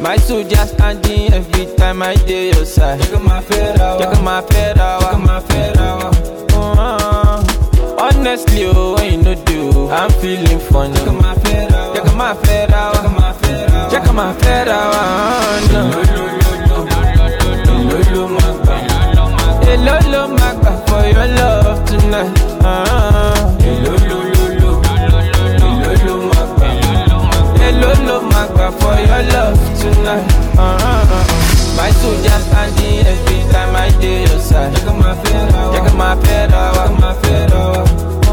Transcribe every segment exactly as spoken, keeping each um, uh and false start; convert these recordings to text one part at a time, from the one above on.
My soldier standing every time I dey your side. Check my fedra, check my fedra, check my fedra. Uh, honestly, oh, when you no do, I'm feeling funny. Check my fedra, check my fedra, check my fedra, check my fedra. Lolo magba, hey lolo magba for your love tonight. Uh, hey lolo lolo, lolo magba, hey lolo magba for your love tonight. Uh, my soldier standing every time I dey your side. check my fedra, check my fedra, check my fedra.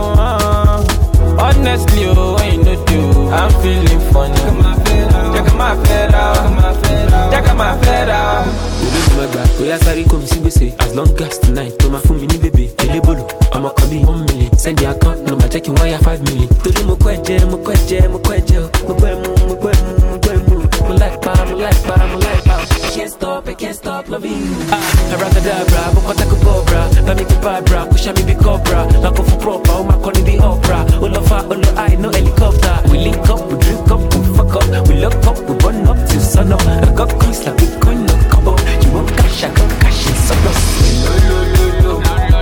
uh, honestly, oh, when you no do, I'm feeling funny. Check my fedra, check my fedra, check my fedra, check my fedra. Oya sorry come see say as long as tonight to my phone mini baby elebolo I'ma call you one million send the account number check you wire five million Tolu mo kweje mo kweje mo kweje mo kwe mo mo kwe mo mo kwe mo mo like pa mo like pa mo like pa I can't stop I can't stop loving you ah abracadabra mo kota ko bobra ba mi ko bra push me be cobra la go for proper o ma call the opera o lo fa o lo I no helicopter we link up we drink up we fuck up we look up we run up till sun up I got coins like Bitcoin no combo you want cash I got cash in surplus lolo lolo,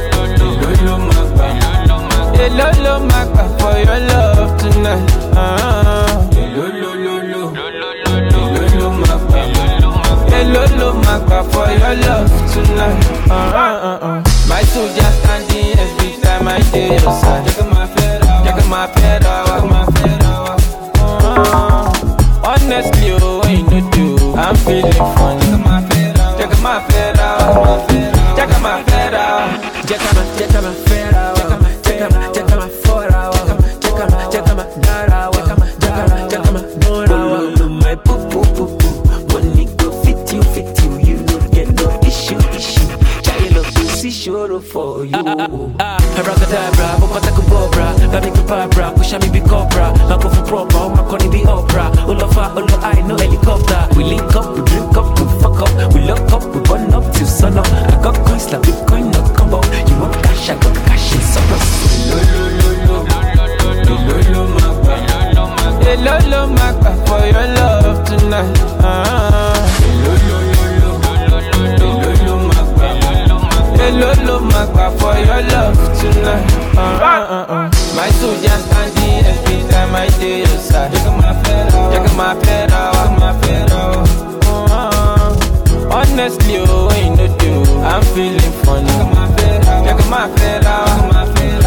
lolo magba, hey lolo magba for your love tonight. Uh, hey lolo lolo, lolo magba, hey lolo magba for your love tonight. Uh, uh, uh, uh. My soldier standing every time I dey your side. check my fedra, check my fedra, check my fedra. uh, honestly, oh, when you no do, I'm feeling funny. Check my fedra, check my fedra, check my fedra. Check my, check my fedra, check my, check my fedra, check my, check my dara, check my, check my dora. My poo poo poo poo, money go fit you, fit you, you don't get no issue, issue. Child of pussy sure for you. Abracadabra, bokota ko bobra, baby ko bra, push me be cobra, I go for proper, oh my calling the opera. All of our, all I no helicopter. We link up, we drink up, we fuck up, we lock up, we run up till sun up. I got coins like Bitcoin no combo. You want cash, I got cash in surplus. lolo lolo, lolo magba, Hey lolo magba for your love tonight. Uh, hey lolo lolo, lolo magba, hey lolo magba for your love tonight. Uh, uh, uh, uh. My soldier standing every time I dey your side. check my fedra, check my fedra, check my fedra. uh, honestly, oh, when you no do, I'm feeling funny. Check my fedra, check my fedra, check my fedra.